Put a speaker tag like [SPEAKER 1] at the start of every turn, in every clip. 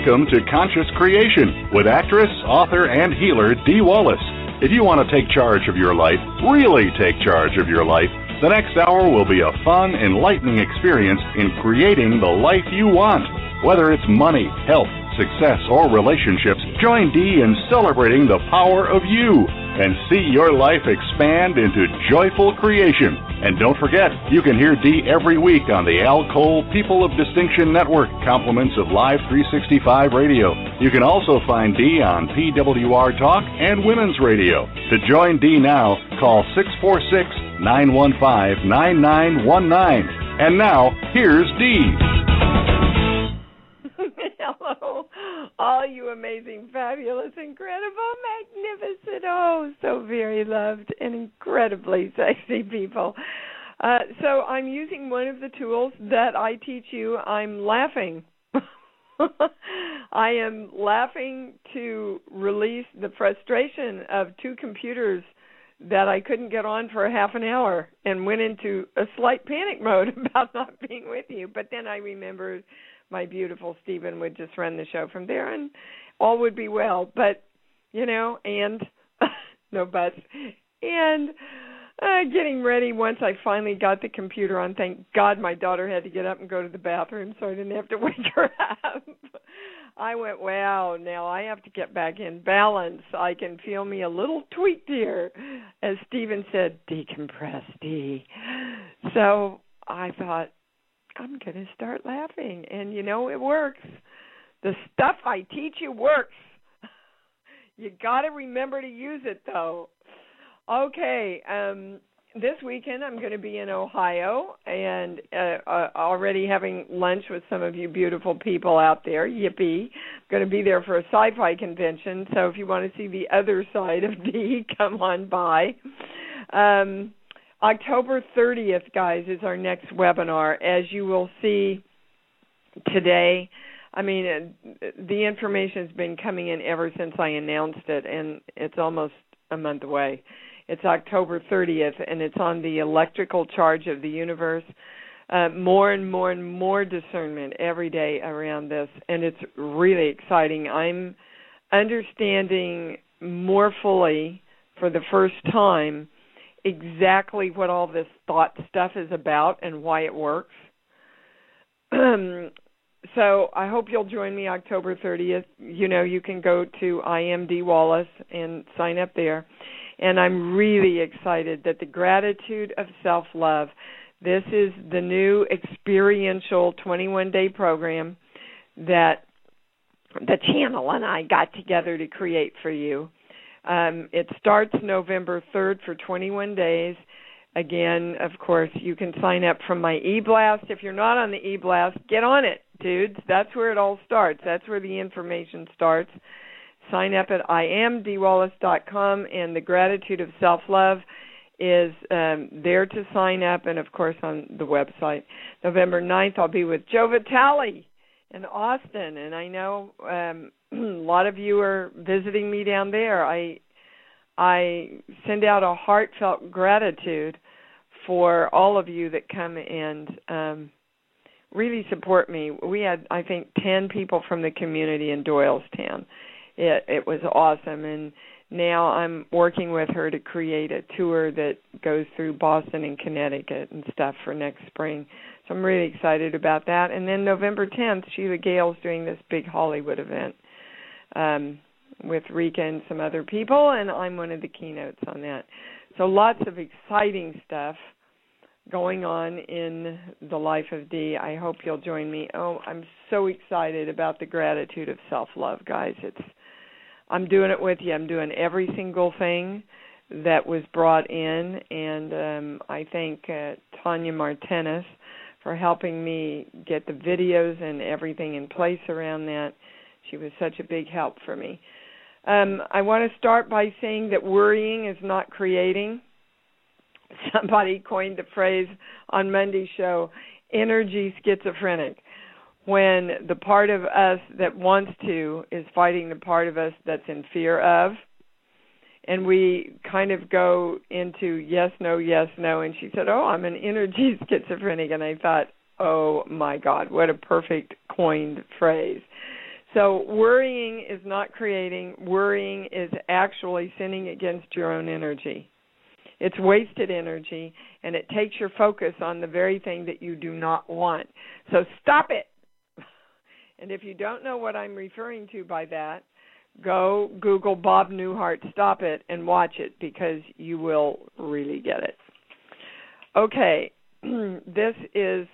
[SPEAKER 1] Welcome to Conscious Creation with actress, author, and healer Dee Wallace. If you want to take charge of your life, really take charge of your life, the next hour will be a fun, enlightening experience in creating the life you want. Whether it's money, health, success, or relationships, join Dee in celebrating the power of you and see your life expand into joyful creation. And don't forget, you can hear Dee every week on the Al Cole People of Distinction Network, compliments of Live 365 Radio. You can also find Dee on PWR Talk and Women's Radio. To join Dee now, call 646-915-9919. And now, here's Dee.
[SPEAKER 2] Hello, all you amazing, fabulous, incredible, magnificent, oh, so very loved and incredibly sexy people. So I'm using one of the tools that I teach you. I'm laughing. I am laughing to release the frustration of two computers that I couldn't get on for a half an hour and went into a slight panic mode about not being with you. But then I remembered my beautiful Stephen would just run the show from there and all would be well. But, you know, and no buts. And getting ready once I finally got the computer on. Thank God my daughter had to get up and go to the bathroom so I didn't have to wake her up. I went, wow, now I have to get back in balance. I can feel me a little tweaked here. As Stephen said, decompress, Dee. So I thought, I'm going to start laughing. And, you know, it works. The stuff I teach you works. You got to remember to use it, though. Okay, this weekend I'm going to be in Ohio and already having lunch with some of you beautiful people out there. Yippee. I'm going to be there for a sci-fi convention, so if you want to see the other side of Dee, come on by. October 30th, guys, is our next webinar. As you will see today, I mean, the information has been coming in ever since I announced it, and it's almost a month away. It's October 30th, and it's on the electrical charge of the universe. More and more and more discernment every day around this, and it's really exciting. I'm understanding more fully for the first time exactly what all this thought stuff is about and why it works. So I hope you'll join me October 30th. You know, you can go to I Am Dee Wallace and sign up there. And I'm really excited that the Gratitude of Self-Love, this is the new experiential 21-day program that the channel and I got together to create for you. It starts November 3rd for 21 days. Again, of course, you can sign up from my e-blast. If you're not on the e-blast, get on it, dudes. That's where it all starts. That's where the information starts. Sign up at iamdeewallace.com, and the Gratitude of Self-Love is there to sign up, and, of course, on the website. November 9th, I'll be with Joe Vitale in Austin, and I know a lot of you are visiting me down there. I send out a heartfelt gratitude for all of you that come and really support me. We had, I think, 10 people from the community in Doylestown. It was awesome, and now I'm working with her to create a tour that goes through Boston and Connecticut and stuff for next spring. So I'm really excited about that. And then November 10th, Sheila Gale's doing this big Hollywood event with Rika and some other people, and I'm one of the keynotes on that. So lots of exciting stuff going on in the life of Dee. I hope you'll join me. Oh, I'm so excited about the Gratitude of Self-Love, guys. I'm doing it with you. I'm doing every single thing that was brought in, and I thank Tanya Martinez for helping me get the videos and everything in place around that. She was such a big help for me. I want to start by saying that worrying is not creating. Somebody coined the phrase on Monday's show, energy schizophrenic, when the part of us that wants to is fighting the part of us that's in fear of. And we kind of go into yes, no, and she said, oh, I'm an energy schizophrenic. And I thought, oh, my God, what a perfect coined phrase. So worrying is not creating. Worrying is actually sinning against your own energy. It's wasted energy, and it takes your focus on the very thing that you do not want. So stop it. And if you don't know what I'm referring to by that, go Google Bob Newhart Stop It and watch it, because you will really get it. Okay, this is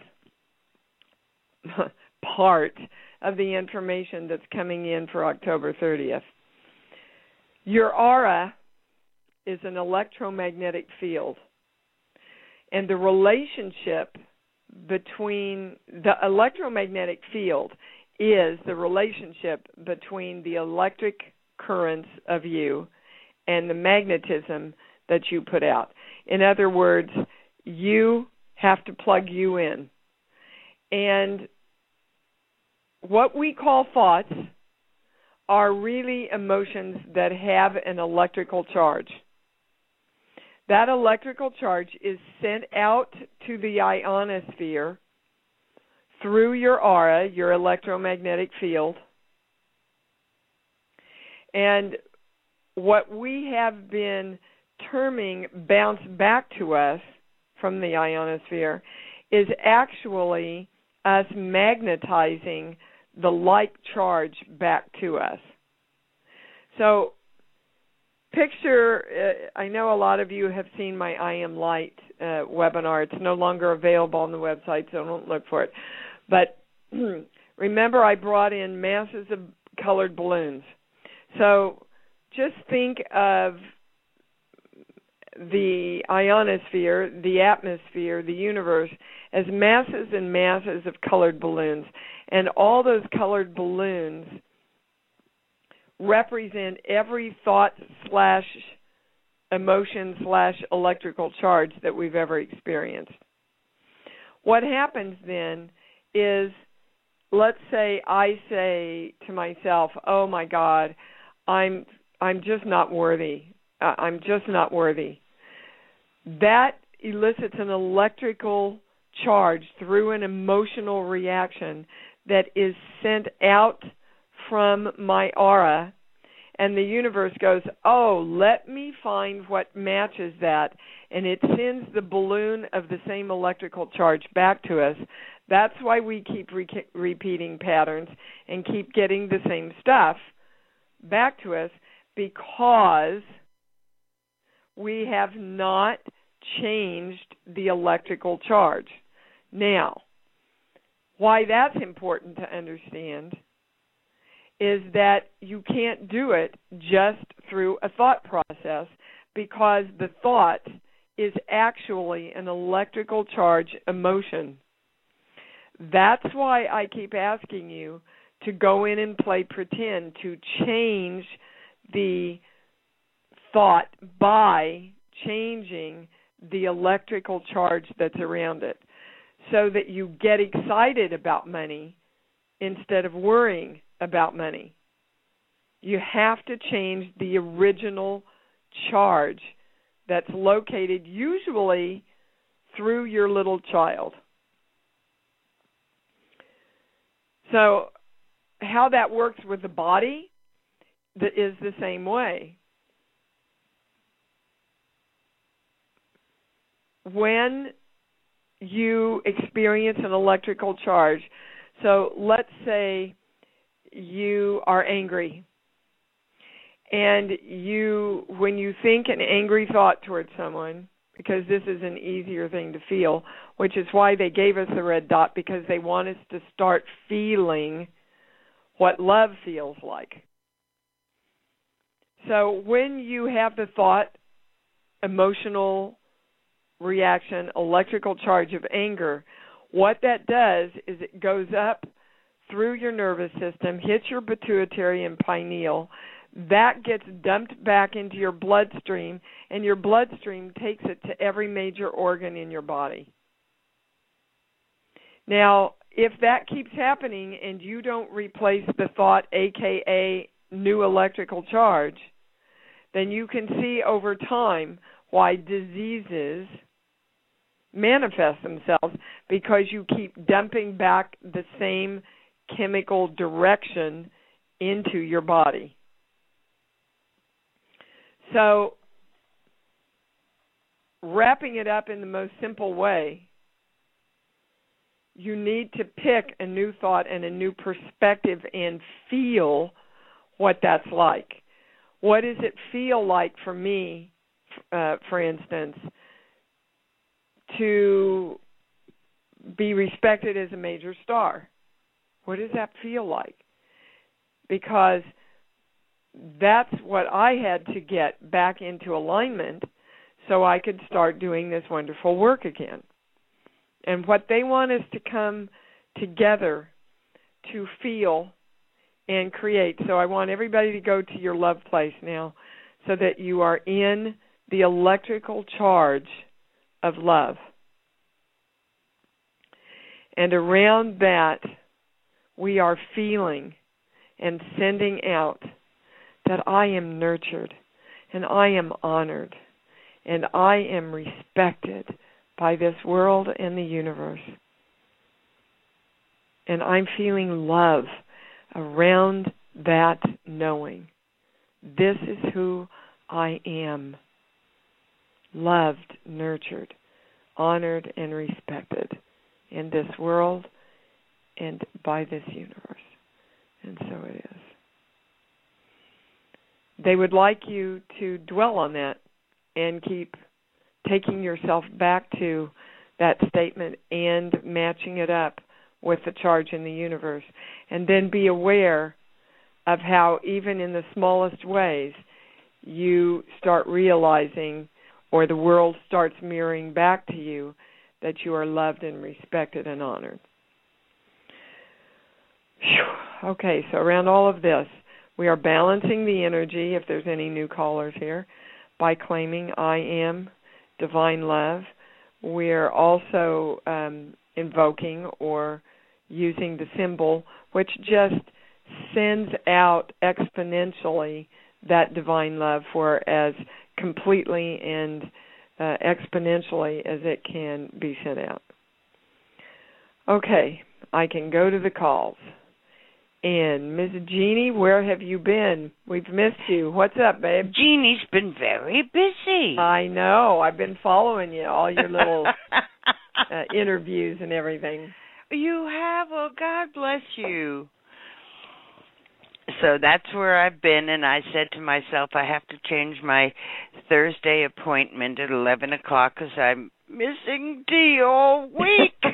[SPEAKER 2] part of the information that's coming in for October 30th. Your aura is an electromagnetic field, and the relationship between the electromagnetic field is the relationship between the electric currents of you and the magnetism that you put out. In other words, you have to plug you in. And what we call thoughts are really emotions that have an electrical charge. That electrical charge is sent out to the ionosphere through your aura, your electromagnetic field. And what we have been terming bounce back to us from the ionosphere is actually us magnetizing the like charge back to us. So picture, I know a lot of you have seen my I Am Light webinar. It's no longer available on the website, so don't look for it. But remember, I brought in masses of colored balloons. So just think of the ionosphere, the atmosphere, the universe as masses and masses of colored balloons. And all those colored balloons represent every thought / emotion / electrical charge that we've ever experienced. What happens then is, let's say I say to myself, oh my God, I'm just not worthy. I'm just not worthy. That elicits an electrical charge through an emotional reaction that is sent out from my aura, and the universe goes, oh, let me find what matches that, and it sends the balloon of the same electrical charge back to us. That's why we keep repeating patterns and keep getting the same stuff back to us, because we have not changed the electrical charge. Now, why that's important to understand is that you can't do it just through a thought process, because the thought is actually an electrical charge emotion. That's why I keep asking you to go in and play pretend, to change the thought by changing the electrical charge that's around it, so that you get excited about money instead of worrying about money. You have to change the original charge that's located usually through your little child. So how that works with the body is the same way. When you experience an electrical charge, so let's say you are angry, and when you think an angry thought towards someone, because this is an easier thing to feel, which is why they gave us the red dot, because they want us to start feeling what love feels like. So when you have the thought, emotional reaction, electrical charge of anger, what that does is it goes up through your nervous system, hits your pituitary and pineal. That gets dumped back into your bloodstream, and your bloodstream takes it to every major organ in your body. Now, if that keeps happening and you don't replace the thought, aka new electrical charge, then you can see over time why diseases manifest themselves, because you keep dumping back the same chemical direction into your body. So, wrapping it up in the most simple way, you need to pick a new thought and a new perspective and feel what that's like. What does it feel like for me, for instance, to be respected as a major star? What does that feel like? Because that's what I had to get back into alignment so I could start doing this wonderful work again. And what they want is to come together to feel and create. So I want everybody to go to your love place now so that you are in the electrical charge of love. And around that, we are feeling and sending out that I am nurtured and I am honored and I am respected by this world and the universe. And I'm feeling love around that knowing. This is who I am. Loved, nurtured, honored, and respected in this world and by this universe. And so it is. They would like you to dwell on that and keep taking yourself back to that statement and matching it up with the charge in the universe. And then be aware of how even in the smallest ways you start realizing, or the world starts mirroring back to you, that you are loved and respected and honored. Whew. Okay, so around all of this, we are balancing the energy, if there's any new callers here, by claiming I am divine love. We're also invoking or using the symbol, which just sends out exponentially that divine love for as completely and exponentially as it can be sent out. Okay, I can go to the calls. And Ms. Jeannie, where have you been? We've missed you. What's up, babe?
[SPEAKER 3] Jeannie's been very busy.
[SPEAKER 2] I know. I've been following you, all your little interviews and everything.
[SPEAKER 3] You have? Well, God bless you. So that's where I've been, and I said to myself, I have to change my Thursday appointment at 11 o'clock because I'm missing Dee all week.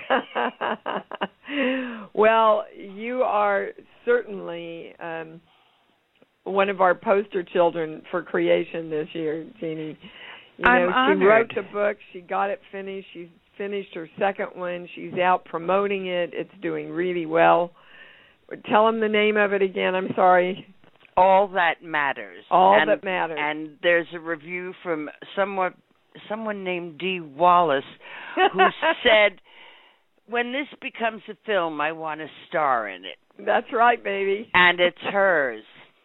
[SPEAKER 2] Well, you are certainly one of our poster children for creation this year, Jeannie. You know,
[SPEAKER 3] I'm honored.
[SPEAKER 2] She wrote the book. She got it finished. She's finished her second one. She's out promoting it. It's doing really well. Tell them the name of it again. I'm sorry.
[SPEAKER 3] All That Matters.
[SPEAKER 2] All That Matters.
[SPEAKER 3] And there's a review from someone named Dee Wallace who said, when this becomes a film, I want to star in it.
[SPEAKER 2] That's right, baby.
[SPEAKER 3] And it's hers.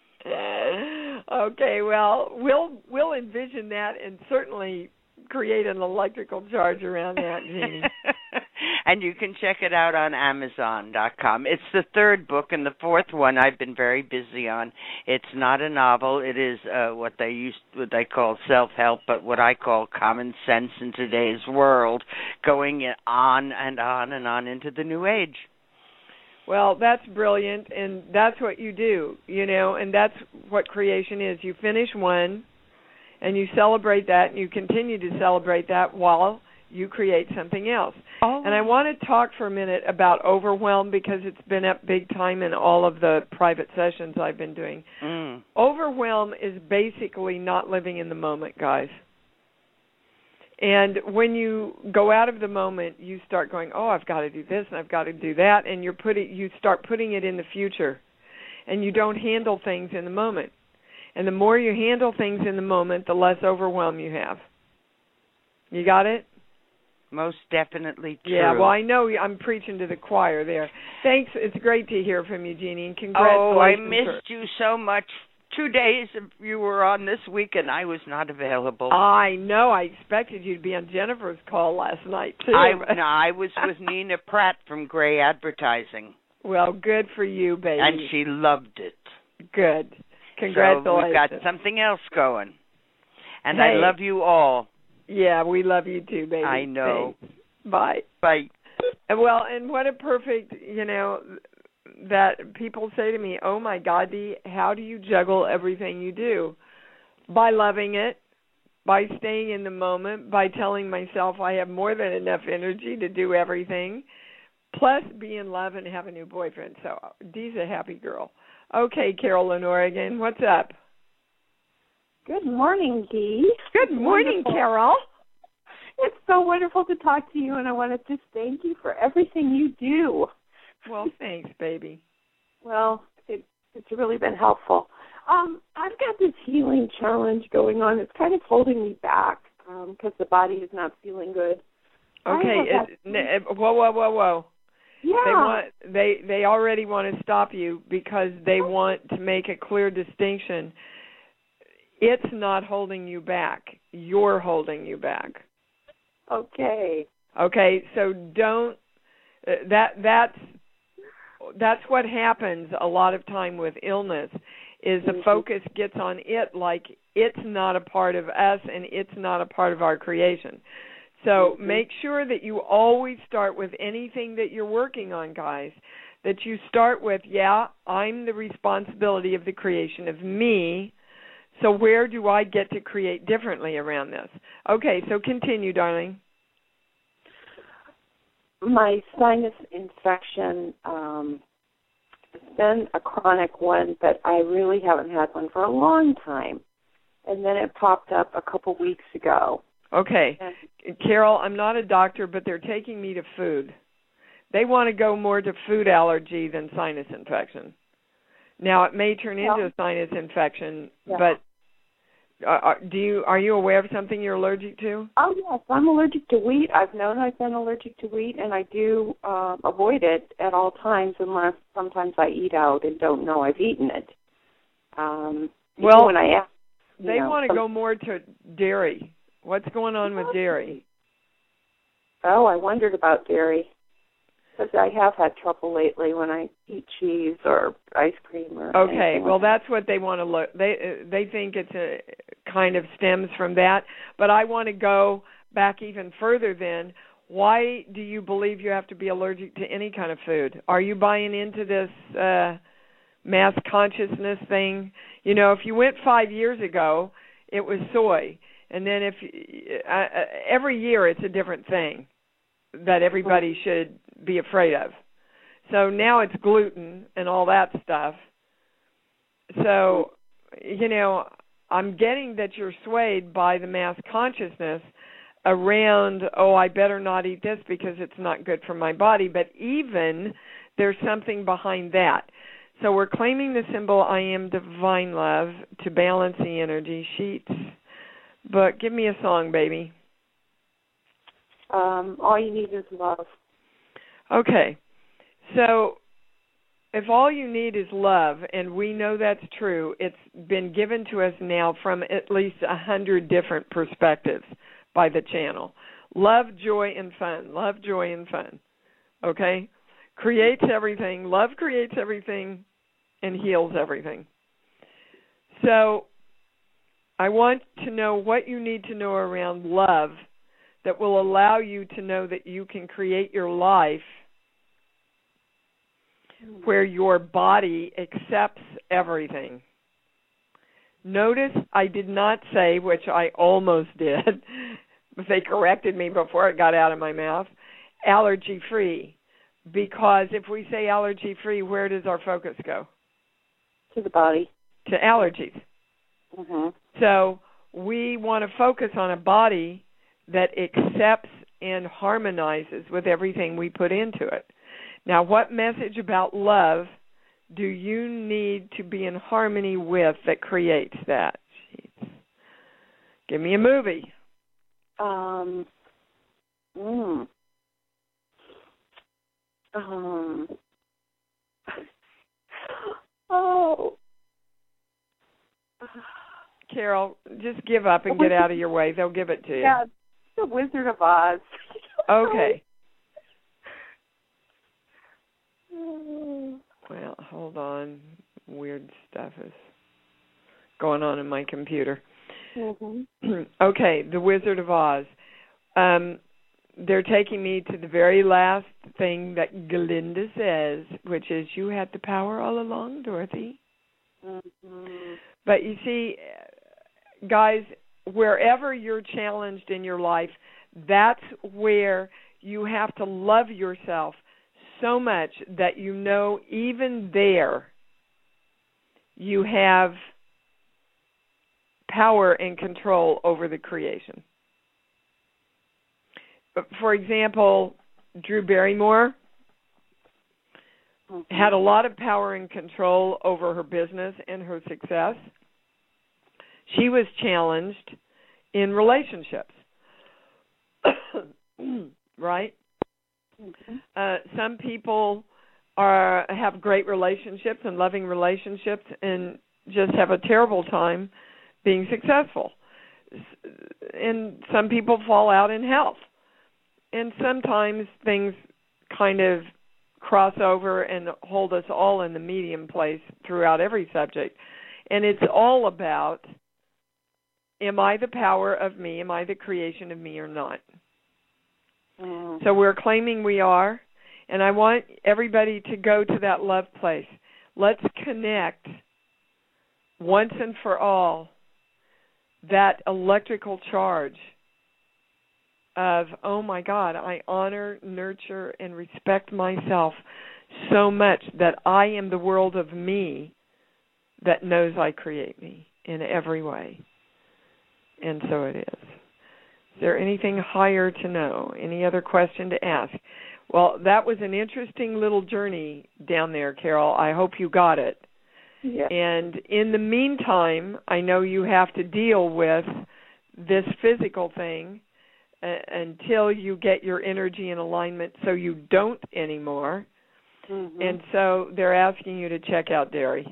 [SPEAKER 2] Okay, well, we'll envision that and certainly create an electrical charge around that, Jeannie.
[SPEAKER 3] And you can check it out on Amazon.com. It's the third book, and the fourth one I've been very busy on. It's not a novel. It is what they call self-help, but what I call common sense in today's world, going on and on and on into the new age.
[SPEAKER 2] Well, that's brilliant, and that's what you do, you know, and that's what creation is. You finish one, and you celebrate that, and you continue to celebrate that while you create something else.
[SPEAKER 3] Oh.
[SPEAKER 2] And I want to talk for a minute about overwhelm because it's been up big time in all of the private sessions I've been doing. Overwhelm is basically not living in the moment, guys. And when you go out of the moment, you start going, oh, I've got to do this and I've got to do that, and you start putting it in the future, and you don't handle things in the moment. And the more you handle things in the moment, the less overwhelm you have. You got it?
[SPEAKER 3] Most definitely true.
[SPEAKER 2] Yeah, well, I know I'm preaching to the choir there. Thanks. It's great to hear from you, Jeannie, and congratulations.
[SPEAKER 3] Oh, I missed you so much. 2 days you were on this week, and I was not available.
[SPEAKER 2] I know. I expected you to be on Jennifer's call last night, too.
[SPEAKER 3] I was with Nina Pratt from Gray Advertising.
[SPEAKER 2] Well, good for you, baby.
[SPEAKER 3] And she loved it.
[SPEAKER 2] Good. Congratulations.
[SPEAKER 3] So we've got something else going. And
[SPEAKER 2] hey,
[SPEAKER 3] I love you all.
[SPEAKER 2] Yeah, we love you too, baby.
[SPEAKER 3] I know.
[SPEAKER 2] Thanks. Bye.
[SPEAKER 3] Bye.
[SPEAKER 2] Well, and what a perfect, that people say to me, oh, my God, Dee, how do you juggle everything you do? By loving it, by staying in the moment, by telling myself I have more than enough energy to do everything, plus be in love and have a new boyfriend. So Dee's a happy girl. Okay, Carol in Oregon, what's up?
[SPEAKER 4] Good morning, Dee.
[SPEAKER 2] Good morning,
[SPEAKER 4] Wonderful.
[SPEAKER 2] Carol.
[SPEAKER 4] It's so wonderful to talk to you, and I want to just thank you for everything you do.
[SPEAKER 2] Well, thanks, baby.
[SPEAKER 4] Well, it's really been helpful. I've got this healing challenge going on. It's kind of holding me back because the body is not feeling good.
[SPEAKER 2] Okay. Whoa.
[SPEAKER 4] Yeah.
[SPEAKER 2] They already want to stop you because they want to make a clear distinction. It's not holding you back. You're holding you back.
[SPEAKER 4] Okay.
[SPEAKER 2] Okay. So don't. That's what happens a lot of time with illness. Is the focus gets on it like it's not a part of us and it's not a part of our creation. So make sure that you always start with anything that you're working on, guys, that you start with, I'm the responsibility of the creation of me, so where do I get to create differently around this? Okay, so continue, darling.
[SPEAKER 4] My sinus infection has been a chronic one, but I really haven't had one for a long time. And then it popped up a couple weeks ago.
[SPEAKER 2] Okay. Carol, I'm not a doctor, but they're taking me to food. They want to go more to food allergy than sinus infection. Now, it may turn into a sinus infection, but are you aware of something you're allergic to?
[SPEAKER 4] Oh, yes. I'm allergic to wheat. I've known I've been allergic to wheat, and I do avoid it at all times unless sometimes I eat out and don't know I've eaten it.
[SPEAKER 2] Well,
[SPEAKER 4] when I ask,
[SPEAKER 2] they want to go more to dairy. What's going on with dairy?
[SPEAKER 4] Oh, I wondered about dairy. Because I have had trouble lately when I eat cheese or ice cream or anything.
[SPEAKER 2] Well, that's what they want to look. They think it's a kind of stems from that. But I want to go back even further then. Why do you believe you have to be allergic to any kind of food? Are you buying into this mass consciousness thing? If you went 5 years ago, it was soy. And then every year it's a different thing that everybody should be afraid of. So now it's gluten and all that stuff. So, I'm getting that you're swayed by the mass consciousness around, I better not eat this because it's not good for my body. But even there's something behind that. So we're claiming the symbol I am divine love to balance the energy sheets. But give me a song, baby.
[SPEAKER 4] All you need is love.
[SPEAKER 2] Okay. So if all you need is love, and we know that's true, it's been given to us now from at least 100 different perspectives by the channel. Love, joy, and fun. Love, joy, and fun. Okay? Creates everything. Love creates everything and heals everything. So I want to know what you need to know around love that will allow you to know that you can create your life where your body accepts everything. Notice I did not say, which I almost did, but they corrected me before it got out of my mouth, allergy-free. Because if we say allergy-free, where does our focus go?
[SPEAKER 4] To the body.
[SPEAKER 2] To allergies.
[SPEAKER 4] Mm-hmm.
[SPEAKER 2] So we want to focus on a body that accepts and harmonizes with everything we put into it. Now, what message about love do you need to be in harmony with that creates that? Jeez. Give me a movie. Carol, just give up and get out of your way. They'll give it to you.
[SPEAKER 4] Yeah, The Wizard of Oz.
[SPEAKER 2] Okay. Well, hold on. weird stuff is going on in my computer.
[SPEAKER 4] Mm-hmm.
[SPEAKER 2] Okay, The Wizard of Oz. They're taking me to the very last thing that Glinda says, which is, you had the power all along, Dorothy.
[SPEAKER 4] Mm-hmm.
[SPEAKER 2] But you see, guys, wherever you're challenged in your life, that's where you have to love yourself so much that you know even there you have power and control over the creation. For example, Drew Barrymore had a lot of power and control over her business and her success. She was challenged in relationships, right?
[SPEAKER 4] Mm-hmm.
[SPEAKER 2] Some people have great relationships and loving relationships and just have a terrible time being successful. And some people fall out in health. And sometimes things kind of cross over and hold us all in the medium place throughout every subject. And it's all about, am I the power of me? Am I the creation of me or not?
[SPEAKER 4] Mm-hmm.
[SPEAKER 2] So we're claiming we are. And I want everybody to go to that love place. Let's connect once and for all that electrical charge of, oh my God, I honor, nurture, and respect myself so much that I am the world of me that knows I create me in every way. And so it is. Is there anything higher to know? Any other question to ask? Well, that was an interesting little journey down there, Carol. I hope you got it.
[SPEAKER 4] Yeah.
[SPEAKER 2] And in the meantime, I know you have to deal with this physical thing until you get your energy in alignment so you don't anymore.
[SPEAKER 4] Mm-hmm.
[SPEAKER 2] And so they're asking you to check out dairy.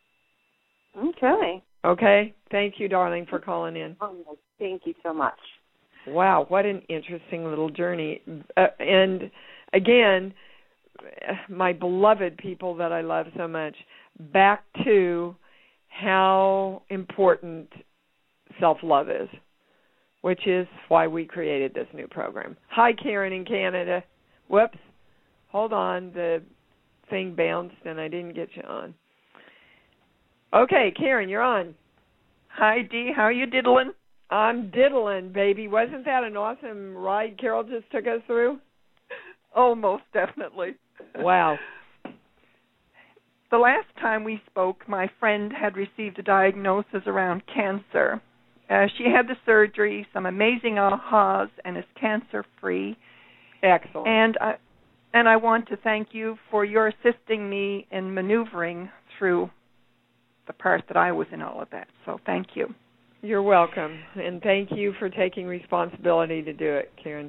[SPEAKER 4] Okay.
[SPEAKER 2] Okay? Thank you, darling, for calling in.
[SPEAKER 4] Oh, thank you so much.
[SPEAKER 2] Wow, what an interesting little journey. And again, my beloved people that I love so much, back to how important self-love is, which is why we created this new program. Hi, Karen in Canada. Whoops. Hold on. The thing bounced and I didn't get you on. Okay, Karen, you're on.
[SPEAKER 5] Hi, Dee. How are you diddling?
[SPEAKER 2] I'm diddling, baby. Wasn't that an awesome ride Carol just took us through?
[SPEAKER 5] Oh, most definitely.
[SPEAKER 2] Wow.
[SPEAKER 5] The last time we spoke, my friend had received a diagnosis around cancer. She had the surgery, some amazing ahas, and is cancer-free.
[SPEAKER 2] Excellent.
[SPEAKER 5] And I want to thank you for your assisting me in maneuvering through the part that I was in all of that. So thank you.
[SPEAKER 2] You're welcome. And thank you for taking responsibility to do it, Karen.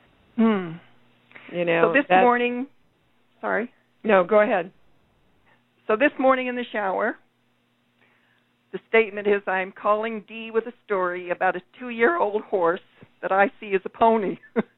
[SPEAKER 2] You know,
[SPEAKER 5] so this morning, sorry?
[SPEAKER 2] No, go ahead.
[SPEAKER 5] So this morning in the shower, the statement is, I'm calling Dee with a story about a 2-year-old horse that I see as a pony.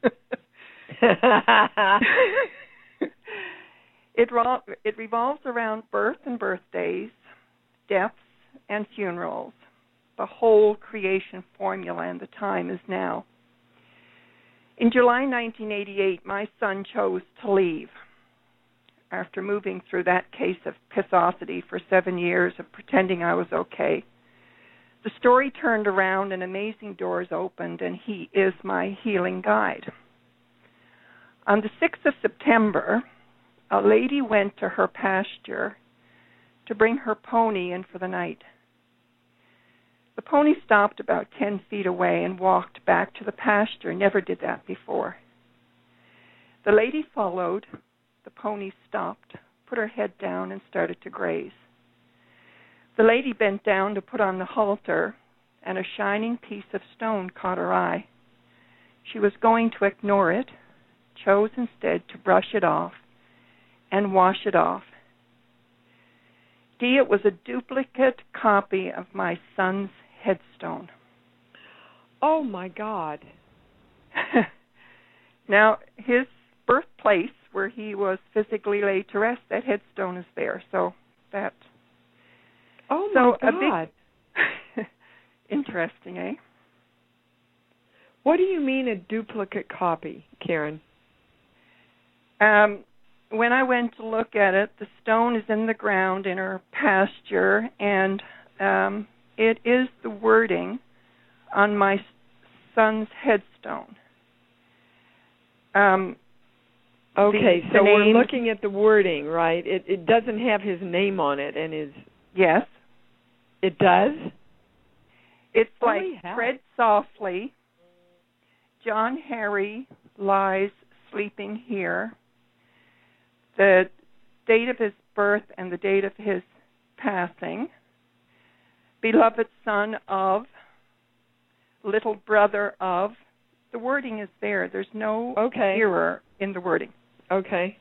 [SPEAKER 5] It revolves around birth and birthdays, deaths and funerals, the whole creation formula, and the time is now. In July 1988, my son chose to leave. After moving through that case of pissosity for 7 years of pretending I was okay, the story turned around and amazing doors opened, and he is my healing guide. On the 6th of September, a lady went to her pasture to bring her pony in for the night. The pony stopped about 10 feet away and walked back to the pasture. Never did that before. The lady followed. The pony stopped, put her head down, and started to graze. The lady bent down to put on the halter, and a shining piece of stone caught her eye. She was going to ignore it, chose instead to brush it off and wash it off. Dee, it was a duplicate copy of my son's headstone.
[SPEAKER 2] Oh, my God.
[SPEAKER 5] Now, his birthplace, where he was physically laid to rest, that headstone is there. So that
[SPEAKER 2] Oh,
[SPEAKER 5] so
[SPEAKER 2] my God.
[SPEAKER 5] Interesting, eh?
[SPEAKER 2] What do you mean a duplicate copy, Karen?
[SPEAKER 5] When I went to look at it, the stone is in the ground in her pasture, and it is the wording on my son's headstone.
[SPEAKER 2] Okay, so
[SPEAKER 5] the
[SPEAKER 2] we're
[SPEAKER 5] name,
[SPEAKER 2] looking at the wording, right? It doesn't have his name on it, and his...
[SPEAKER 5] Yes.
[SPEAKER 2] It does?
[SPEAKER 5] It's
[SPEAKER 2] Holy
[SPEAKER 5] like,
[SPEAKER 2] hell.
[SPEAKER 5] tread softly, John Harry lies sleeping here. The date of his birth and the date of his passing. Beloved son of, little brother of. The wording is there. There's no error in the wording.
[SPEAKER 2] Okay.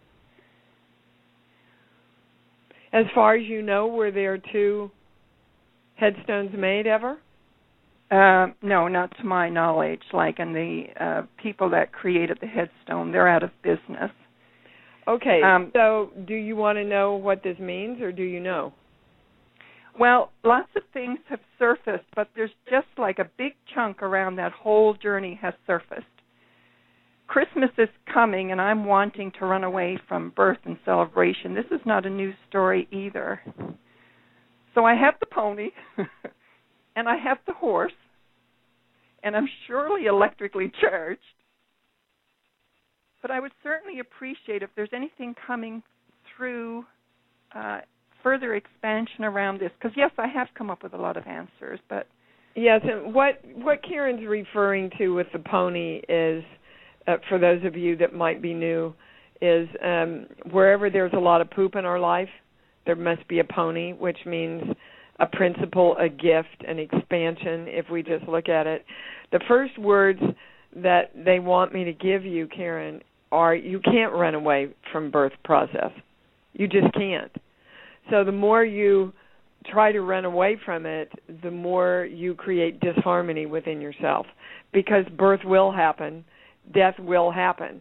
[SPEAKER 2] As far as you know, were there 2 headstones made ever?
[SPEAKER 5] No, not to my knowledge. Like, and the people that created the headstone, they're out of business.
[SPEAKER 2] Okay, so do you want to know what this means, or do you know?
[SPEAKER 5] Well, lots of things have surfaced, but there's just like a big chunk around that whole journey has surfaced. Christmas is coming, and I'm wanting to run away from birth and celebration. This is not a new story either. So I have the pony, and I have the horse, and I'm surely electrically charged. But I would certainly appreciate if there's anything coming through further expansion around this. Because, yes, I have come up with a lot of answers. But
[SPEAKER 2] yes, and what Karen's referring to with the pony is, for those of you that might be new, is wherever there's a lot of poop in our life, there must be a pony, which means a principle, a gift, an expansion, if we just look at it. The first words that they want me to give you, Karen, are you can't run away from birth process. You just can't. So the more you try to run away from it, the more you create disharmony within yourself, because birth will happen, death will happen.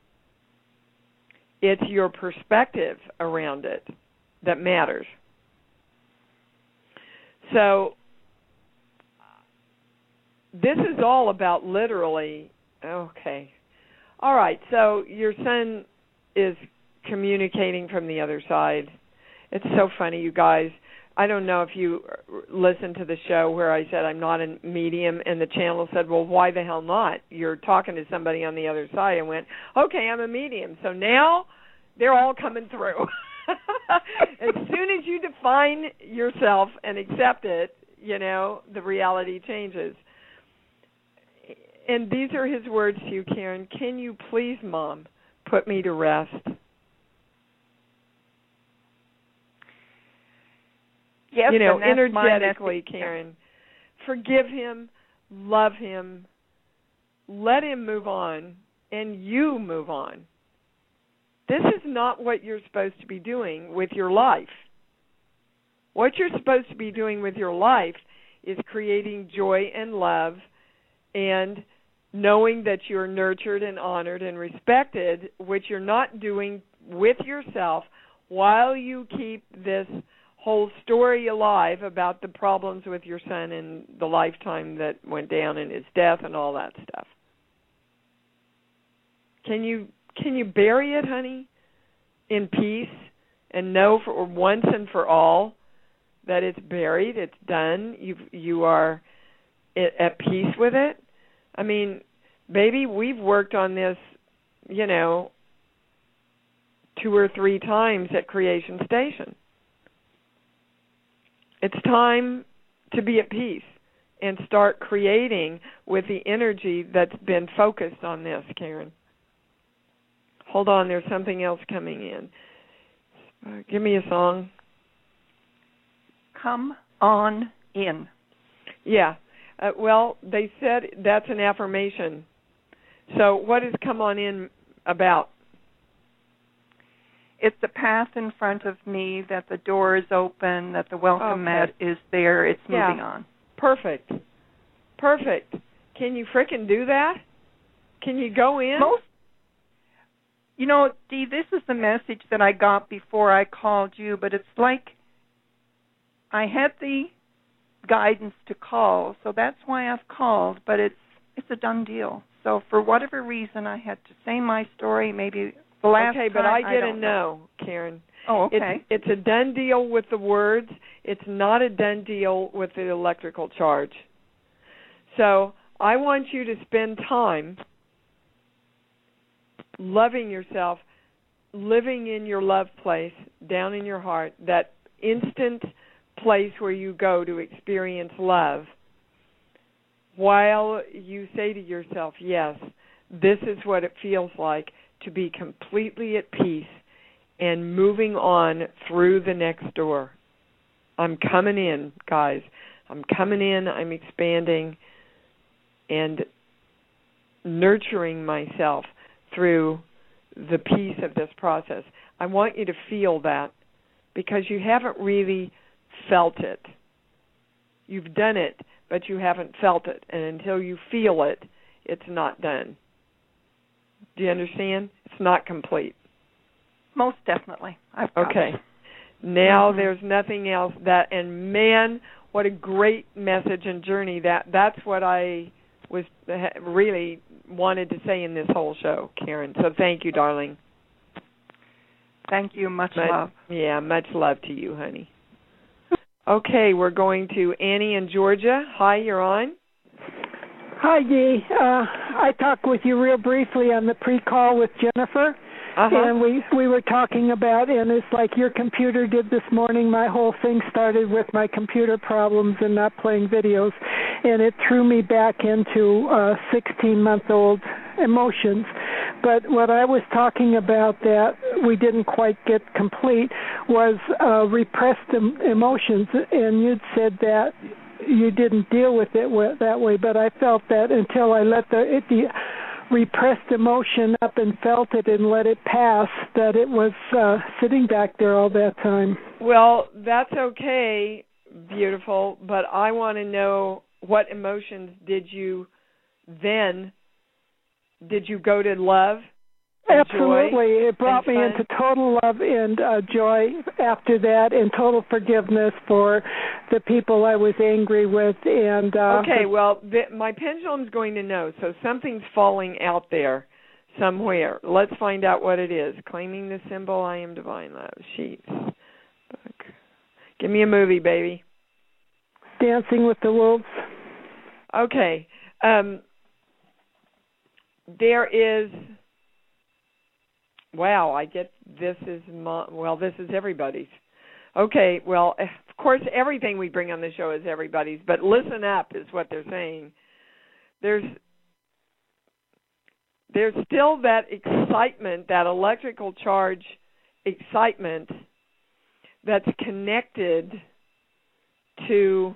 [SPEAKER 2] It's your perspective around it that matters. So this is all about literally, okay. All right, so your son is communicating from the other side. It's so funny, you guys. I don't know if you listened to the show where I said I'm not a medium, and the channel said, well, why the hell not? You're talking to somebody on the other side. I went, okay, I'm a medium. So now they're all coming through. As soon as you define yourself and accept it, you know, the reality changes. And these are his words to you, Karen. Can you please, Mom, put me to rest?
[SPEAKER 5] Yes,
[SPEAKER 2] you know, energetically, Karen. Forgive him, love him, let him move on, and you move on. This is not what you're supposed to be doing with your life. What you're supposed to be doing with your life is creating joy and love and knowing that you're nurtured and honored and respected, which you're not doing with yourself while you keep this whole story alive about the problems with your son and the lifetime that went down and his death and all that stuff. Can you bury it, honey, in peace and know for once and for all that it's buried, it's done, you are at peace with it? I mean, baby, we've worked on this, 2 or 3 times at Creation Station. It's time to be at peace and start creating with the energy that's been focused on this, Karen. Hold on, there's something else coming in. Give me a song.
[SPEAKER 5] Come on in.
[SPEAKER 2] Yeah. Well, they said that's an affirmation. So what is come on in about?
[SPEAKER 5] It's the path in front of me, that the door is open, that the welcome mat is there. It's moving on.
[SPEAKER 2] Perfect. Can you frickin' do that? Can you go in?
[SPEAKER 5] Dee, this is the message that I got before I called you, but it's like I had the guidance to call, so that's why I've called, but it's a done deal. So for whatever reason, I had to say my story, maybe the last time.
[SPEAKER 2] Okay, but I didn't know, Karen.
[SPEAKER 5] Oh, okay.
[SPEAKER 2] It's a done deal with the words. It's not a done deal with the electrical charge. So I want you to spend time loving yourself, living in your love place, down in your heart, that instant place where you go to experience love, while you say to yourself, yes, this is what it feels like to be completely at peace and moving on through the next door. I'm coming in, guys. I'm coming in, I'm expanding and nurturing myself through the peace of this process. I want you to feel that, because you haven't really felt it. You've done it, but you haven't felt it. And until you feel it, it's not done. Do you understand? It's not complete.
[SPEAKER 5] Most definitely. I've got
[SPEAKER 2] okay.
[SPEAKER 5] it.
[SPEAKER 2] Now there's nothing else that, and man, what a great message and journey. That's what I was really wanted to say in this whole show, Karen. So thank you, darling.
[SPEAKER 5] Thank you. Much love.
[SPEAKER 2] Yeah, much love to you, honey. Okay, we're going to Annie in Georgia. Hi, you're on.
[SPEAKER 6] Hi, Dee. I talked with you real briefly on the pre-call with Jennifer, and we were talking about, and it's like your computer did this morning. My whole thing started with my computer problems and not playing videos, and it threw me back into 16-month-old emotions. But what I was talking about that we didn't quite get complete was repressed emotions, and you'd said that you didn't deal with it that way, but I felt that until I let the repressed emotion up and felt it and let it pass, that it was sitting back there all that time.
[SPEAKER 2] Well, that's okay, beautiful, but I want to know, what emotions did you go to love?
[SPEAKER 6] Absolutely. It brought me into total love and joy after that, and total forgiveness for the people I was angry with. And
[SPEAKER 2] okay, well, my pendulum's going to know, so something's falling out there somewhere. Let's find out what it is. Claiming the symbol, I am divine love. Sheets. Book. Give me a movie, baby.
[SPEAKER 6] Dancing with the Wolves.
[SPEAKER 2] Okay. There is... Wow, I get this is this is everybody's. Okay, well, of course, everything we bring on the show is everybody's, but listen up is what they're saying. There's still that excitement, that electrical charge excitement that's connected to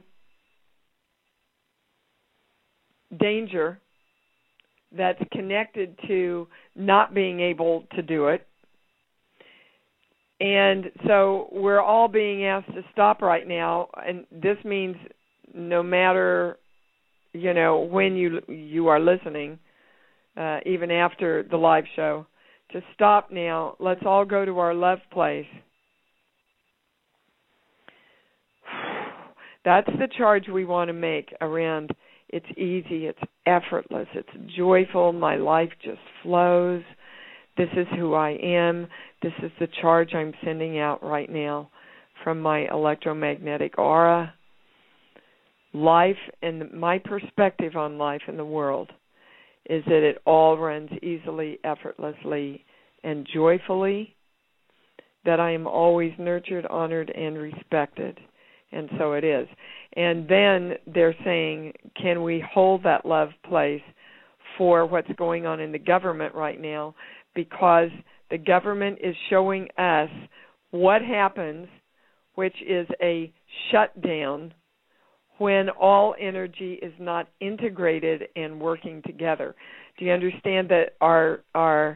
[SPEAKER 2] danger, that's connected to not being able to do it. And so we're all being asked to stop right now, and this means no matter, when you are listening, even after the live show, to stop now. Let's all go to our love place. That's the charge we want to make around. It's easy, it's effortless, it's joyful, my life just flows. This is who I am. This is the charge I'm sending out right now from my electromagnetic aura. Life and my perspective on life and the world is that it all runs easily, effortlessly, and joyfully, that I am always nurtured, honored, and respected. And so it is. And then they're saying, can we hold that love place for what's going on in the government right now? Because the government is showing us what happens, which is a shutdown when all energy is not integrated and working together. Do you understand that our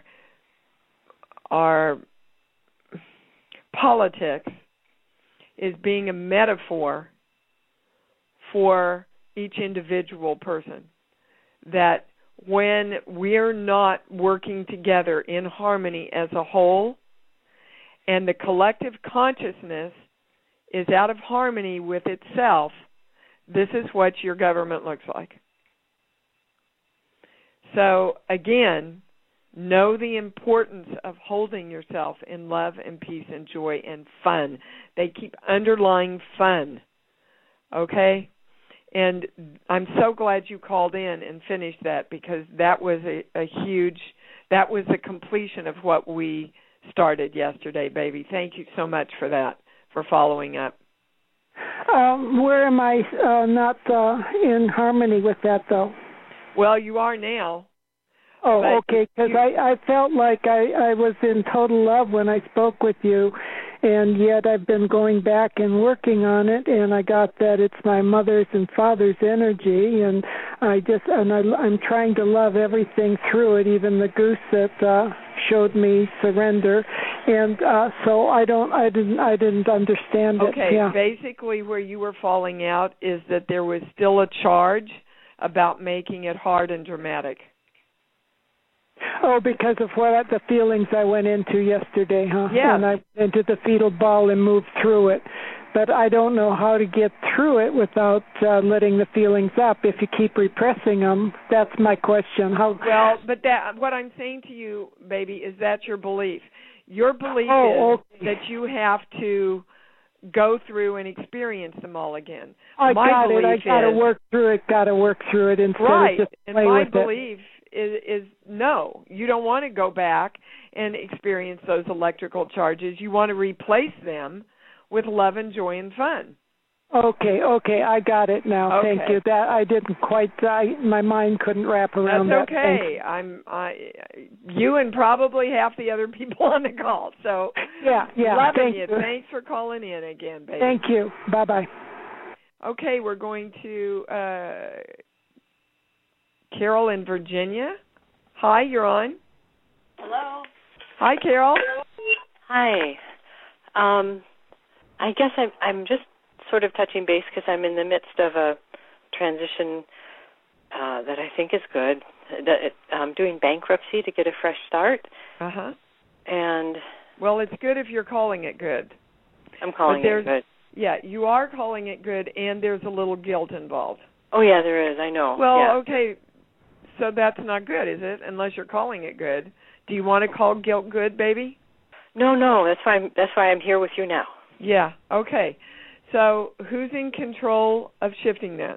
[SPEAKER 2] politics is being a metaphor for each individual person? That when we're not working together in harmony as a whole, and the collective consciousness is out of harmony with itself, this is what your government looks like. So, again, know the importance of holding yourself in love and peace and joy and fun. They keep underlying fun, okay? And I'm so glad you called in and finished that, because that was that was the completion of what we started yesterday, baby. Thank you so much for that, for following up.
[SPEAKER 6] Where am I not in harmony with that, though?
[SPEAKER 2] Well, you are now.
[SPEAKER 6] Oh, okay, because I felt like I was in total love when I spoke with you, and yet I've been going back and working on it, and I got that it's my mother's and father's energy, and I'm trying to love everything through it, even the goose that showed me surrender, and so I didn't understand it.
[SPEAKER 2] Okay, yeah. Basically where you were falling out is that there was still a charge about making it hard and dramatic.
[SPEAKER 6] Oh, because of the feelings I went into yesterday, huh?
[SPEAKER 2] Yeah.
[SPEAKER 6] And I went into the fetal ball and moved through it. But I don't know how to get through it without letting the feelings up. If you keep repressing them, that's my question. How?
[SPEAKER 2] Well, but what I'm saying to you, baby, is that's your belief. Your belief is that you have to go through and experience them all again.
[SPEAKER 6] I got it. I got to work through it. Got to work through it instead of just play with it.
[SPEAKER 2] And my belief is no. You don't want to go back and experience those electrical charges. You want to replace them with love and joy and fun.
[SPEAKER 6] Okay, I got it now.
[SPEAKER 2] Okay.
[SPEAKER 6] Thank you. That I didn't quite. My mind couldn't wrap around
[SPEAKER 2] That's
[SPEAKER 6] that.
[SPEAKER 2] okay. You and probably half the other people on the call. So
[SPEAKER 6] yeah.
[SPEAKER 2] Loving
[SPEAKER 6] Thank you.
[SPEAKER 2] Thanks for calling in again, baby.
[SPEAKER 6] Thank you. Bye.
[SPEAKER 2] Okay, we're going to Carol in Virginia. Hi, you're on.
[SPEAKER 7] Hello.
[SPEAKER 2] Hi, Carol.
[SPEAKER 7] Hi. I guess I'm just sort of touching base because I'm in the midst of a transition that I think is good. I'm doing bankruptcy to get a fresh start.
[SPEAKER 2] Uh-huh.
[SPEAKER 7] And
[SPEAKER 2] well, it's good if you're calling it good.
[SPEAKER 7] I'm calling it good.
[SPEAKER 2] Yeah, you are calling it good, and there's a little guilt involved.
[SPEAKER 7] Oh, yeah, there is. I know.
[SPEAKER 2] Well,
[SPEAKER 7] yeah.
[SPEAKER 2] Okay, so that's not good, is it? Unless you're calling it good. Do you want to call guilt good, baby?
[SPEAKER 7] No. That's why I'm here with you now.
[SPEAKER 2] Yeah. Okay. So who's in control of shifting that?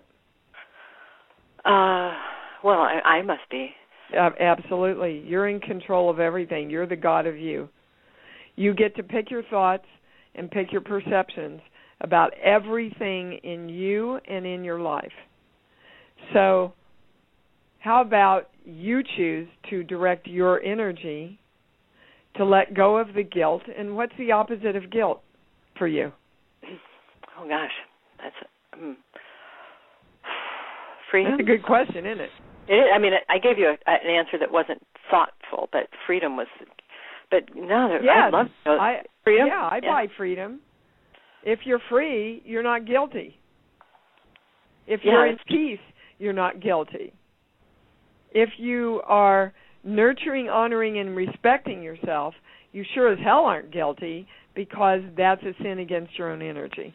[SPEAKER 7] Well, I must be.
[SPEAKER 2] Absolutely. You're in control of everything. You're the God of you. You get to pick your thoughts and pick your perceptions about everything in you and in your life. So how about you choose to direct your energy to let go of the guilt? And what's the opposite of guilt for you?
[SPEAKER 7] Oh, gosh. That's freedom.
[SPEAKER 2] That's a good question, isn't it?
[SPEAKER 7] It is. I mean, I gave you an answer that wasn't thoughtful, but freedom was. But no, I'd love to know freedom.
[SPEAKER 2] Yeah, I buy freedom. If you're free, you're not guilty. If you're in peace, you're not guilty. If you are nurturing, honoring, and respecting yourself, you sure as hell aren't guilty, because that's a sin against your own energy.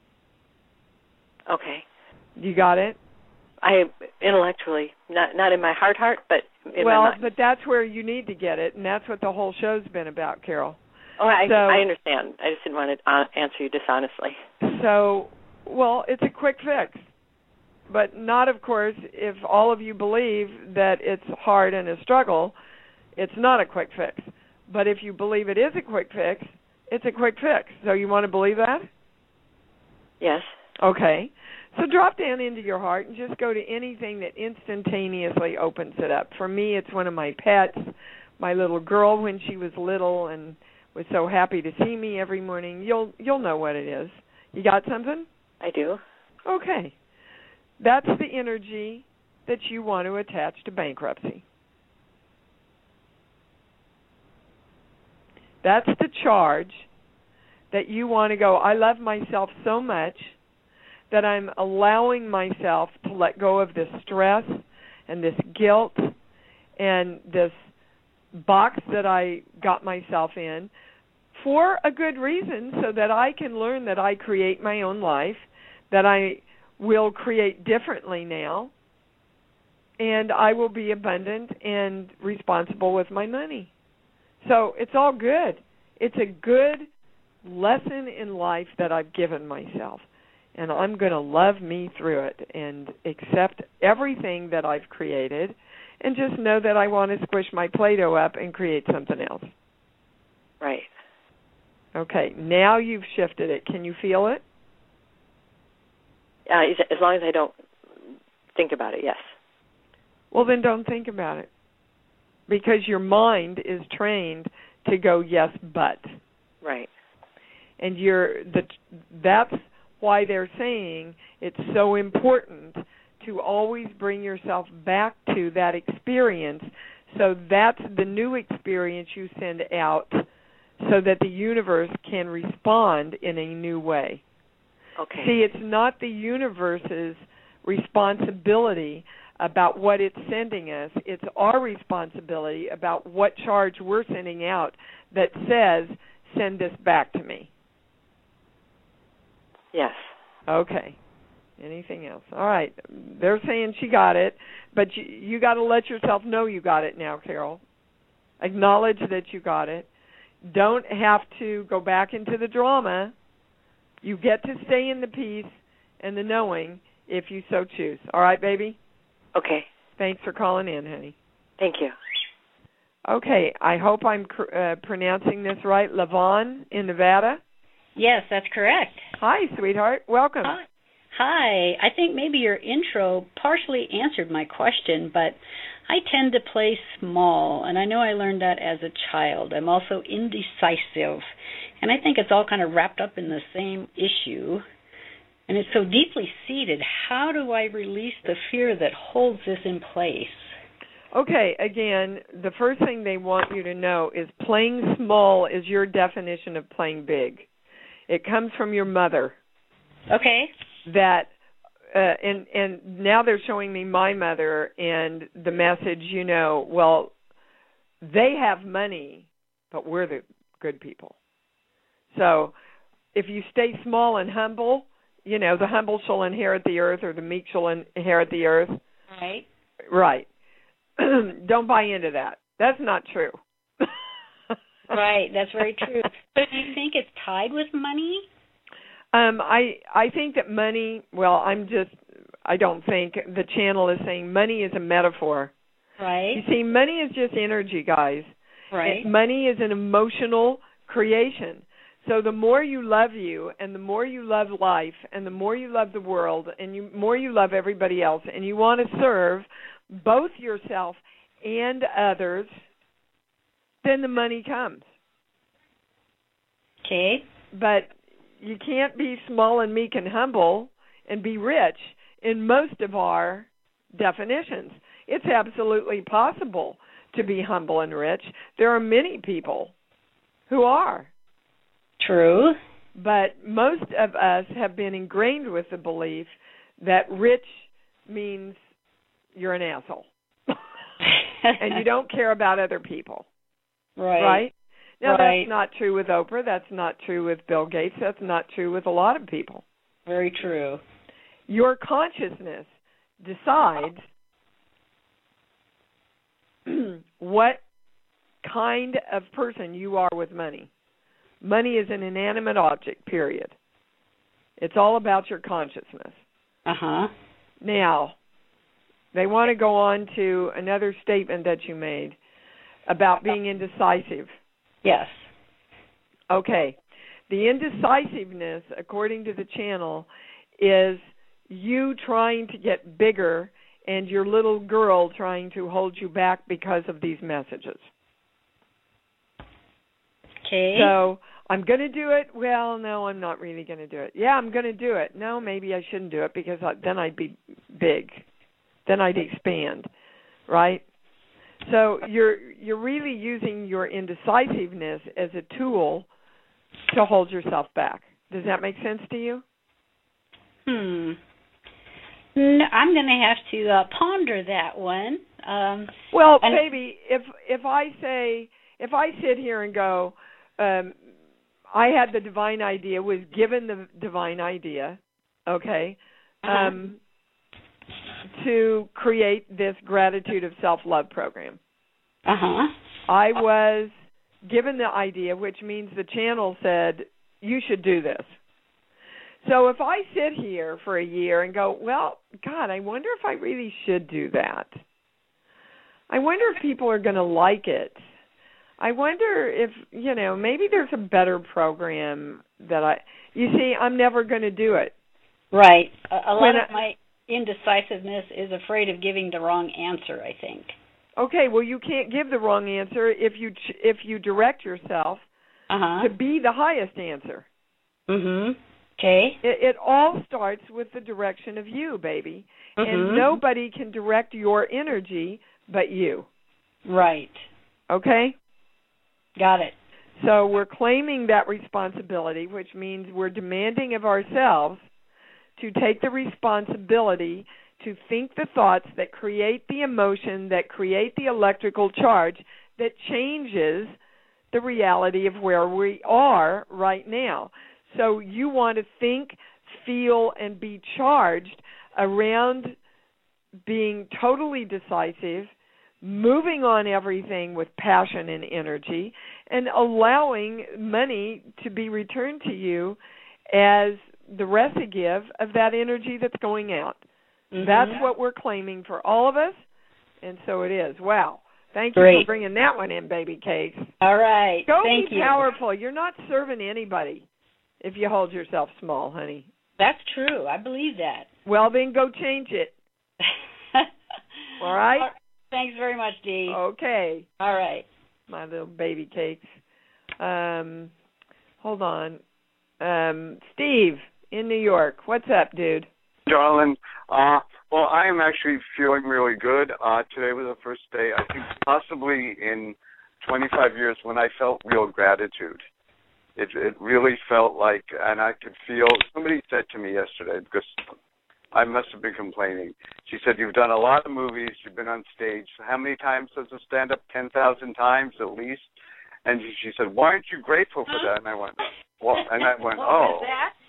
[SPEAKER 7] Okay.
[SPEAKER 2] You got it?
[SPEAKER 7] I intellectually, not in my heart, but in my mind.
[SPEAKER 2] But that's where you need to get it, and that's what the whole show's been about, Carol.
[SPEAKER 7] Oh, I understand. I just didn't want to answer you dishonestly.
[SPEAKER 2] So, it's a quick fix. But not, of course, if all of you believe that it's hard and a struggle, it's not a quick fix. But if you believe it is a quick fix, it's a quick fix. So you want to believe that?
[SPEAKER 7] Yes.
[SPEAKER 2] Okay. So drop down into your heart and just go to anything that instantaneously opens it up. For me, it's one of my pets, my little girl when she was little and was so happy to see me every morning. You'll know what it is. You got something?
[SPEAKER 7] I do.
[SPEAKER 2] Okay. That's the energy that you want to attach to bankruptcy. That's the charge that you want to go, I love myself so much that I'm allowing myself to let go of this stress and this guilt and this box that I got myself in for a good reason, so that I can learn that I create my own life, that I will create differently now, and I will be abundant and responsible with my money. So it's all good. It's a good lesson in life that I've given myself, and I'm going to love me through it and accept everything that I've created and just know that I want to squish my Play-Doh up and create something else.
[SPEAKER 7] Right.
[SPEAKER 2] Okay, now you've shifted it. Can you feel it?
[SPEAKER 7] As long as I don't think about it, yes.
[SPEAKER 2] Well, then don't think about it, because your mind is trained to go yes, but.
[SPEAKER 7] Right.
[SPEAKER 2] And that's why they're saying it's so important to always bring yourself back to that experience. So that's the new experience you send out, so that the universe can respond in a new way.
[SPEAKER 7] Okay.
[SPEAKER 2] See, it's not the universe's responsibility about what it's sending us. It's our responsibility about what charge we're sending out that says, send this back to me.
[SPEAKER 7] Yes.
[SPEAKER 2] Okay. Anything else? All right. They're saying she got it, but you got to let yourself know you got it now, Carol. Acknowledge that you got it. Don't have to go back into the drama. You get to stay in the peace and the knowing if you so choose. All right, baby?
[SPEAKER 7] Okay.
[SPEAKER 2] Thanks for calling in, honey.
[SPEAKER 7] Thank you.
[SPEAKER 2] Okay. I hope I'm pronouncing this right. Lavon in Nevada?
[SPEAKER 8] Yes, that's correct.
[SPEAKER 2] Hi, sweetheart. Welcome.
[SPEAKER 8] Hi. I think maybe your intro partially answered my question, but I tend to play small, and I know I learned that as a child. I'm also indecisive, and I think it's all kind of wrapped up in the same issue, and it's so deeply seated. How do I release the fear that holds this in place?
[SPEAKER 2] Okay, again, the first thing they want you to know is playing small is your definition of playing big. It comes from your mother.
[SPEAKER 8] Okay.
[SPEAKER 2] That and now they're showing me my mother and the message, well, they have money, but we're the good people. So if you stay small and humble, the humble shall inherit the earth, or the meek shall inherit the earth.
[SPEAKER 8] Right.
[SPEAKER 2] Right. Don't buy into that. That's not true.
[SPEAKER 8] Right, that's very true. So do you think it's tied with money?
[SPEAKER 2] I think that money, I don't think, the channel is saying money is a metaphor.
[SPEAKER 8] Right.
[SPEAKER 2] You see, money is just energy, guys.
[SPEAKER 8] Right.
[SPEAKER 2] Money is an emotional creation. So the more you love you, and the more you love life, and the more you love the world, and the more you love everybody else, and you want to serve both yourself and others, then the money comes.
[SPEAKER 8] Okay.
[SPEAKER 2] But you can't be small and meek and humble and be rich in most of our definitions. It's absolutely possible to be humble and rich. There are many people who are.
[SPEAKER 8] True.
[SPEAKER 2] But most of us have been ingrained with the belief that rich means you're an asshole. And you don't care about other people.
[SPEAKER 8] Right.
[SPEAKER 2] Right? Now,
[SPEAKER 8] right.
[SPEAKER 2] That's not true with Oprah. That's not true with Bill Gates. That's not true with a lot of people.
[SPEAKER 8] Very true.
[SPEAKER 2] Your consciousness decides what kind of person you are with money. Money is an inanimate object, period. It's all about your consciousness.
[SPEAKER 8] Uh-huh.
[SPEAKER 2] Now, they want to go on to another statement that you made about being indecisive.
[SPEAKER 8] Yes.
[SPEAKER 2] Okay. The indecisiveness, according to the channel, is you trying to get bigger and your little girl trying to hold you back because of these messages.
[SPEAKER 8] Okay.
[SPEAKER 2] So, I'm going to do it. Well, no, I'm not really going to do it. Yeah, I'm going to do it. No, maybe I shouldn't do it because then I'd be big. Then I'd expand, right? So you're really using your indecisiveness as a tool to hold yourself back. Does that make sense to you?
[SPEAKER 8] No, I'm going to have to ponder that one.
[SPEAKER 2] Well, baby, if I sit here and go, I had the divine idea, was given the divine idea, okay, to create this Gratitude of Self-Love program. I was given the idea, which means the channel said, you should do this. So if I sit here for a year and go, well, God, I wonder if I really should do that. I wonder if people are going to like it. I wonder if, maybe there's a better program that you see, I'm never going to do it.
[SPEAKER 8] Right. A lot of my indecisiveness is afraid of giving the wrong answer, I think.
[SPEAKER 2] Okay, well, you can't give the wrong answer if you direct yourself to be the highest answer.
[SPEAKER 8] Okay.
[SPEAKER 2] It all starts with the direction of you, baby. And nobody can direct your energy but you.
[SPEAKER 8] Right.
[SPEAKER 2] Okay?
[SPEAKER 8] Got it.
[SPEAKER 2] So we're claiming that responsibility, which means we're demanding of ourselves to take the responsibility to think the thoughts that create the emotion, that create the electrical charge, that changes the reality of where we are right now. So you want to think, feel, and be charged around being totally decisive, moving on everything with passion and energy, and allowing money to be returned to you as the residue of that energy that's going out. That's what we're claiming for all of us, and so it is. Wow. Thank you for bringing that one in, baby cakes.
[SPEAKER 8] All right.
[SPEAKER 2] Thank you. Powerful. You're not serving anybody if you hold yourself small, honey.
[SPEAKER 8] That's true. I believe that.
[SPEAKER 2] Well, then go change it. All right?
[SPEAKER 8] Thanks very much, Dee.
[SPEAKER 2] Okay.
[SPEAKER 8] All right.
[SPEAKER 2] My little baby cakes. Hold on. Steve in New York. What's up, dude?
[SPEAKER 9] Darling, well, I am actually feeling really good. Today was the first day, I think possibly in 25 years, when I felt real gratitude. It really felt like, and I could feel, somebody said to me yesterday, because I must have been complaining. She said, you've done a lot of movies, you've been on stage. How many times does a stand-up? 10,000 times at least. And she said, why aren't you grateful for that? And I went, well, oh.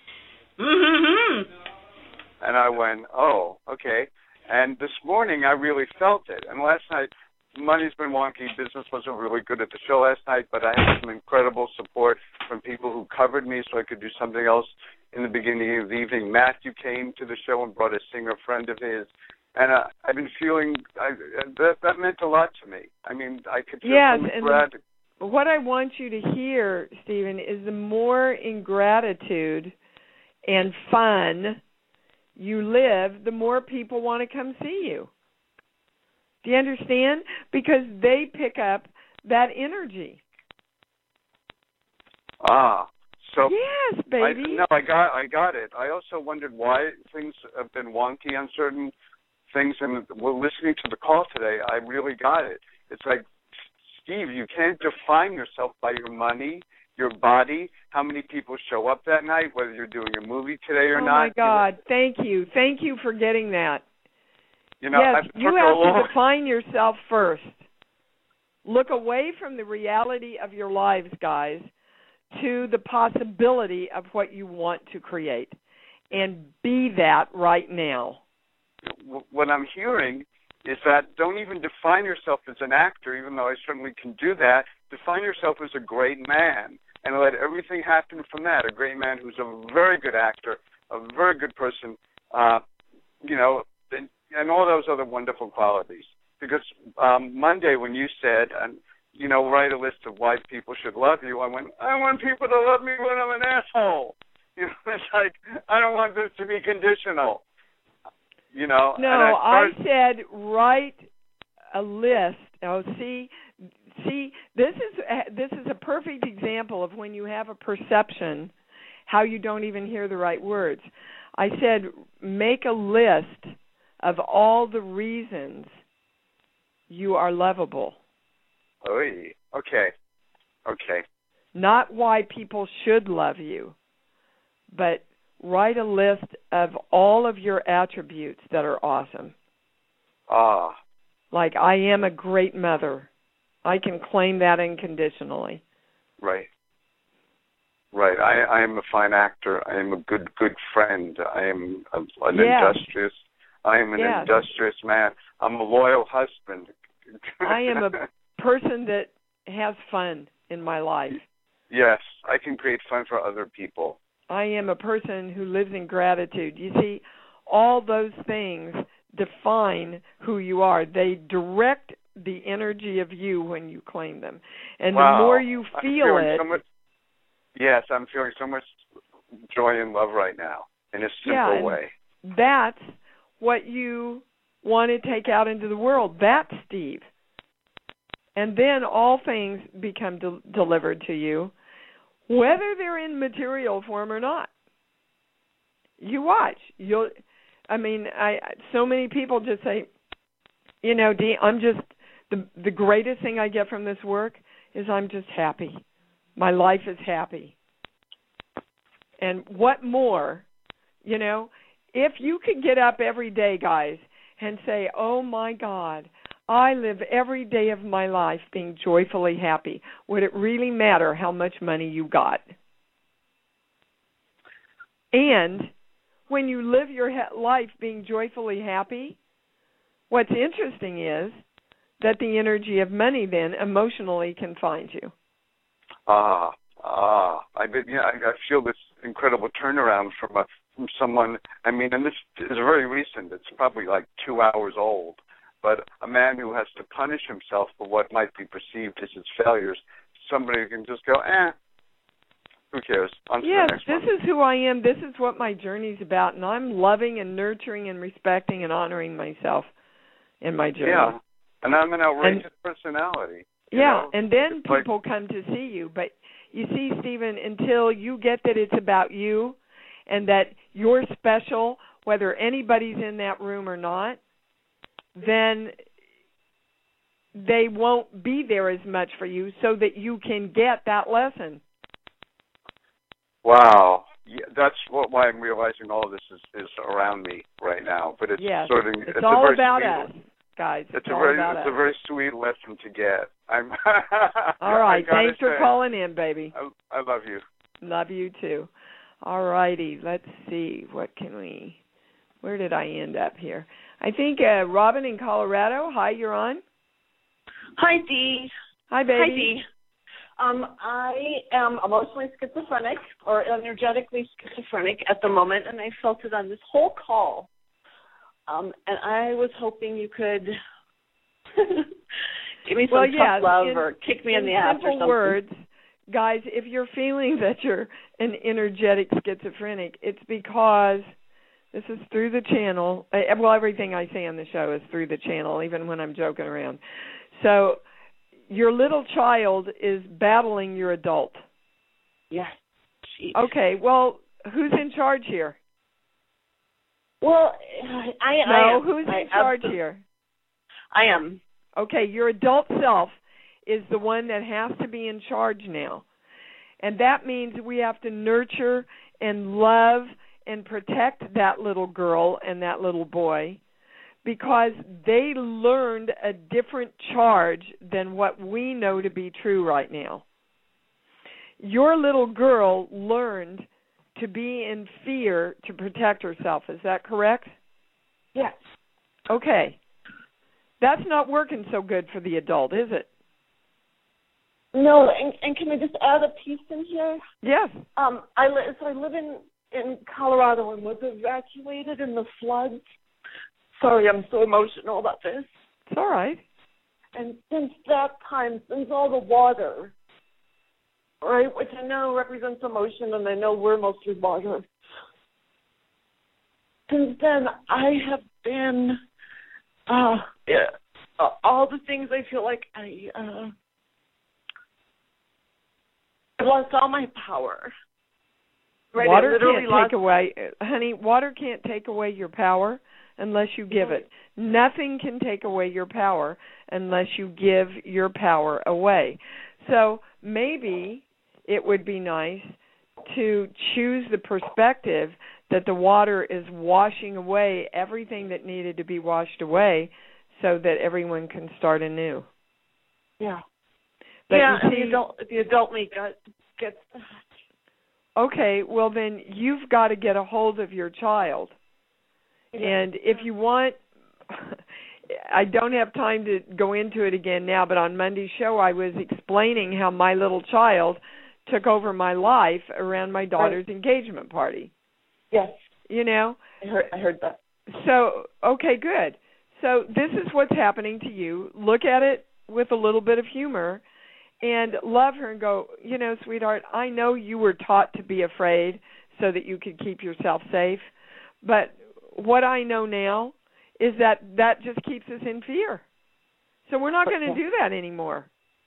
[SPEAKER 9] And I went, oh, okay. And this morning I really felt it. And last night, money's been wonky. Business wasn't really good at the show last night, but I had some incredible support from people who covered me so I could do something else in the beginning of the evening. Matthew came to the show and brought a singer friend of his. And I've been feeling, that meant a lot to me. I mean, I could feel some gratitude.
[SPEAKER 2] What I want you to hear, Stephen, is the more in gratitude and fun you live, the more people want to come see you. Do you understand? Because they pick up that energy.
[SPEAKER 9] So
[SPEAKER 2] yes, baby.
[SPEAKER 9] I got it. I also wondered why things have been wonky on certain things, and listening to the call today, I really got it. It's like, Steve, you can't define yourself by your money, your body, how many people show up that night, whether you're doing a movie today or not.
[SPEAKER 2] Oh, my God. Thank you. Thank you for getting that.
[SPEAKER 9] You know,
[SPEAKER 2] yes, you have to define yourself first. Look away from the reality of your lives, guys, to the possibility of what you want to create, and be that right now.
[SPEAKER 9] What I'm hearing is that don't even define yourself as an actor, even though I certainly can do that. Define yourself as a great man, and let everything happen from that. A great man who's a very good actor, a very good person, and all those other wonderful qualities. Because Monday when you said, write a list of why people should love you, I want people to love me when I'm an asshole. It's like, I don't want this to be conditional. No,
[SPEAKER 2] I said write a list. Oh, see, this is a perfect example of when you have a perception, how you don't even hear the right words. I said make a list of all the reasons you are lovable.
[SPEAKER 9] Okay.
[SPEAKER 2] Not why people should love you, but write a list of all of your attributes that are awesome. Like, I am a great mother. I can claim that unconditionally.
[SPEAKER 9] Right. Right. I am a fine actor. I am a good friend. I am an industrious. I am an industrious man. I'm a loyal husband.
[SPEAKER 2] I am a person that has fun in my life.
[SPEAKER 9] Yes, I can create fun for other people.
[SPEAKER 2] I am a person who lives in gratitude. You see, all those things define who you are. They direct the energy of you when you claim them. And the more you feel it...
[SPEAKER 9] Yes, I'm feeling so much joy and love right now in a simple way.
[SPEAKER 2] That's what you want to take out into the world. That's Steve. And then all things become delivered to you, whether they're in material form or not. You watch. So many people just say, Dee, I'm just, the greatest thing I get from this work is I'm just happy. My life is happy. And what more, if you could get up every day, guys, and say, oh, my God, I live every day of my life being joyfully happy, would it really matter how much money you got? And when you live your life being joyfully happy, what's interesting is that the energy of money then emotionally can find you.
[SPEAKER 9] I feel this incredible turnaround from someone. I mean, and this is very recent. It's probably like 2 hours old. But a man who has to punish himself for what might be perceived as his failures, somebody who can just go, who cares? On to the next one.
[SPEAKER 2] This is who I am. This is what my journey's about, and I'm loving and nurturing and respecting and honoring myself in my journey.
[SPEAKER 9] Yeah, and I'm an outrageous personality.
[SPEAKER 2] And then people come to see you. But you see, Stephen, until you get that it's about you and that you're special, whether anybody's in that room or not, then they won't be there as much for you so that you can get that lesson.
[SPEAKER 9] Wow. Yeah, that's why I'm realizing all of this is around me right now. But it's
[SPEAKER 2] it's all about us, guys.
[SPEAKER 9] It's a very sweet lesson to get.
[SPEAKER 2] All right. Thanks for calling in, baby.
[SPEAKER 9] I love you.
[SPEAKER 2] Love you too. All righty. Let's see. Where did I end up here? I think Robin in Colorado. Hi, you're on.
[SPEAKER 10] Hi, Dee.
[SPEAKER 2] Hi, baby.
[SPEAKER 10] Hi, Dee. I am emotionally schizophrenic or energetically schizophrenic at the moment, and I felt it on this whole call. And I was hoping you could give me some tough love or kick me in the ass or something.
[SPEAKER 2] In simple words, guys, if you're feeling that you're an energetic schizophrenic, it's because this is through the channel. Well, everything I say on the show is through the channel, even when I'm joking around. So your little child is battling your adult.
[SPEAKER 10] Yes. Jeez.
[SPEAKER 2] Okay, well, who's in charge here?
[SPEAKER 10] Well, I am.
[SPEAKER 2] Who's in charge here?
[SPEAKER 10] I am.
[SPEAKER 2] Okay, your adult self is the one that has to be in charge now. And that means we have to nurture and love and protect that little girl and that little boy because they learned a different charge than what we know to be true right now. Your little girl learned to be in fear to protect herself. Is that correct?
[SPEAKER 10] Yes.
[SPEAKER 2] Okay. That's not working so good for the adult, is it?
[SPEAKER 10] No, and can I just add a piece in here?
[SPEAKER 2] Yes.
[SPEAKER 10] I live in Colorado and was evacuated in the floods. Sorry, I'm so emotional about this.
[SPEAKER 2] It's all right.
[SPEAKER 10] And since that time, since all the water, right, which I know represents emotion, and I know we're mostly water, since then I have been all the things I feel like I've lost all my power. Right,
[SPEAKER 2] water can't take away, honey, water can't take away your power unless you give it. Nothing can take away your power unless you give your power away. So maybe it would be nice to choose the perspective that the water is washing away everything that needed to be washed away so that everyone can start anew.
[SPEAKER 10] Yeah.
[SPEAKER 2] But
[SPEAKER 10] and the adult me gets that.
[SPEAKER 2] Okay, well then you've got to get a hold of your child. And if you want, I don't have time to go into it again now, but on Monday's show I was explaining how my little child took over my life around my daughter's engagement party.
[SPEAKER 10] Yes.
[SPEAKER 2] You know?
[SPEAKER 10] I heard that.
[SPEAKER 2] So, okay, good. So this is what's happening to you. Look at it with a little bit of humor and love her and go, you know, sweetheart, I know you were taught to be afraid so that you could keep yourself safe, but what I know now is that just keeps us in fear. So we're not going to do that anymore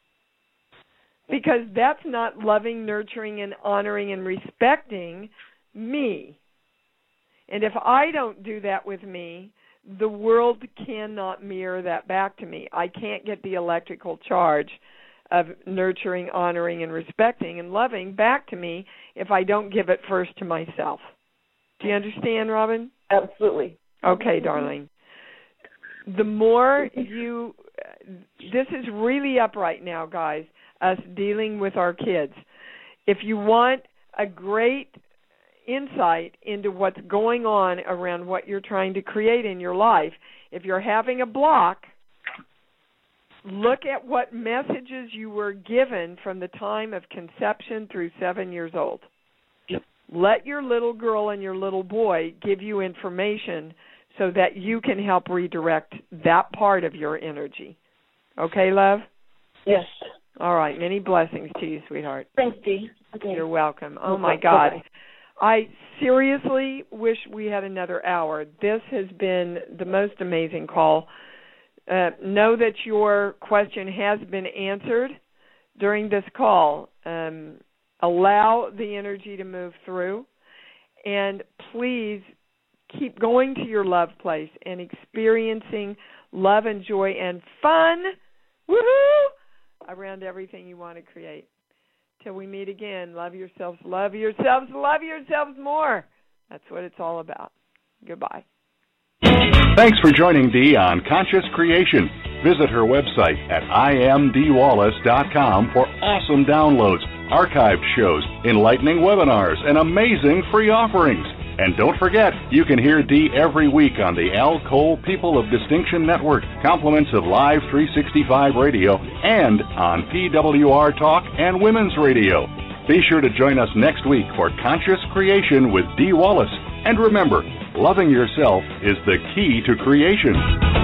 [SPEAKER 2] because that's not loving, nurturing, and honoring and respecting me. And if I don't do that with me, the world cannot mirror that back to me. I can't get the electrical charge of nurturing, honoring, and respecting and loving back to me if I don't give it first to myself. Do you understand, Robin?
[SPEAKER 10] Absolutely.
[SPEAKER 2] Okay, darling. The more you, this is really up right now, guys, us dealing with our kids. If you want a great insight into what's going on around what you're trying to create in your life, if you're having a block, look at what messages you were given from the time of conception through 7 years old.
[SPEAKER 10] Yep.
[SPEAKER 2] Let your little girl and your little boy give you information so that you can help redirect that part of your energy. Okay, love?
[SPEAKER 10] Yes.
[SPEAKER 2] All right. Many blessings to you, sweetheart.
[SPEAKER 10] Thanks, Dee. Okay.
[SPEAKER 2] You're welcome. Oh, my God.
[SPEAKER 10] Bye-bye.
[SPEAKER 2] I seriously wish we had another hour. This has been the most amazing call. Know that your question has been answered during this call. Allow the energy to move through. And please keep going to your love place and experiencing love and joy and fun, woohoo, around everything you want to create. Till we meet again, love yourselves, love yourselves, love yourselves more. That's what it's all about. Goodbye.
[SPEAKER 1] Thanks for joining Dee on Conscious Creation. Visit her website at imdwallace.com for awesome downloads, archived shows, enlightening webinars, and amazing free offerings. And don't forget, you can hear Dee every week on the Al Cole People of Distinction Network, compliments of Live 365 Radio, and on PWR Talk and Women's Radio. Be sure to join us next week for Conscious Creation with Dee Wallace. And remember, loving yourself is the key to creation.